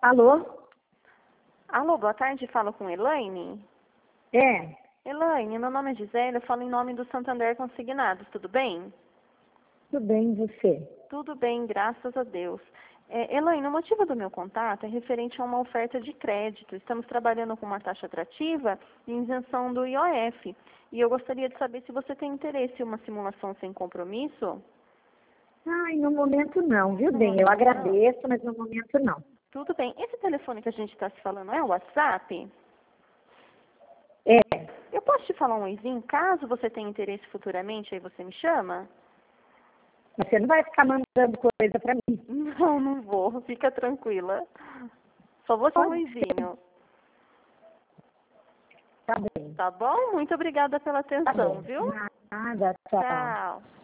Alô? Alô, boa tarde, falo com Elaine. É, Elaine, meu nome é Gisele, eu falo em nome do Santander Consignados, tudo bem? tudo bem, e você? Tudo bem, graças a Deus. Elaine, o motivo do meu contato é referente a uma oferta de crédito. Estamos trabalhando com uma taxa atrativa e isenção do IOF. E eu gostaria de saber se você tem interesse em uma simulação sem compromisso. Ai, no momento não, viu No bem? Eu momento não. agradeço, mas no momento não. Tudo bem. Esse telefone que a gente está se falando é o WhatsApp? É, Eu posso te falar um oizinho? Caso você tenha interesse futuramente, aí você me chama? mas você não vai ficar mandando coisa pra mim. Não, não vou. Fica tranquila. Só vou só um Pode ser. oizinho. Tá bem, Tá bom? Muito obrigada pela tá atenção, bom. viu? Nada, tchau. Tchau.